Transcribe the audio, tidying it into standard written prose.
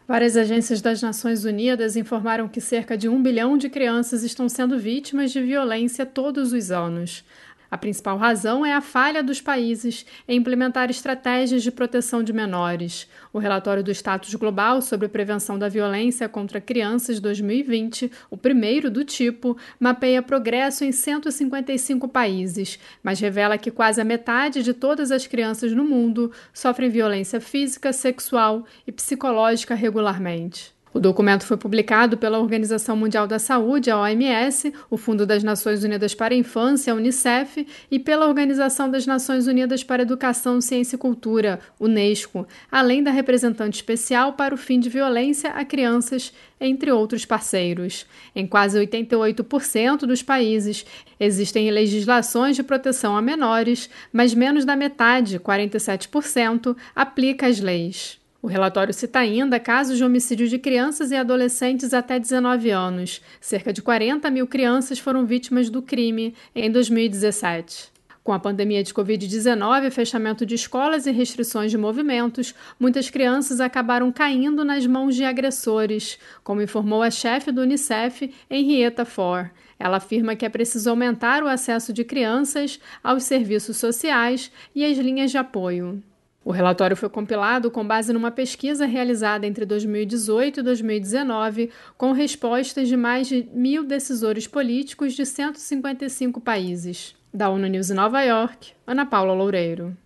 Várias agências das Nações Unidas informaram que cerca de 1 bilhão de crianças estão sendo vítimas de violência todos os anos. A principal razão é a falha dos países em implementar estratégias de proteção de menores. O relatório do Status Global sobre prevenção da violência contra crianças 2020, o primeiro do tipo, mapeia progresso em 155 países, mas revela que quase a metade de todas as crianças no mundo sofrem violência física, sexual e psicológica regularmente. O documento foi publicado pela Organização Mundial da Saúde, a OMS, o Fundo das Nações Unidas para a Infância, a Unicef, e pela Organização das Nações Unidas para a Educação, Ciência e Cultura, Unesco, além da representante especial para o fim de violência a crianças, entre outros parceiros. Em quase 88% dos países, existem legislações de proteção a menores, mas menos da metade, 47%, aplica as leis. O relatório cita ainda casos de homicídio de crianças e adolescentes até 19 anos. Cerca de 40 mil crianças foram vítimas do crime em 2017. Com a pandemia de Covid-19, fechamento de escolas e restrições de movimentos, muitas crianças acabaram caindo nas mãos de agressores, como informou a chefe do Unicef, Henrietta Fore. Ela afirma que é preciso aumentar o acesso de crianças aos serviços sociais e às linhas de apoio. O relatório foi compilado com base numa pesquisa realizada entre 2018 e 2019, com respostas de mais de 1.000 decisores políticos de 155 países. Da ONU News em Nova York, Ana Paula Loureiro.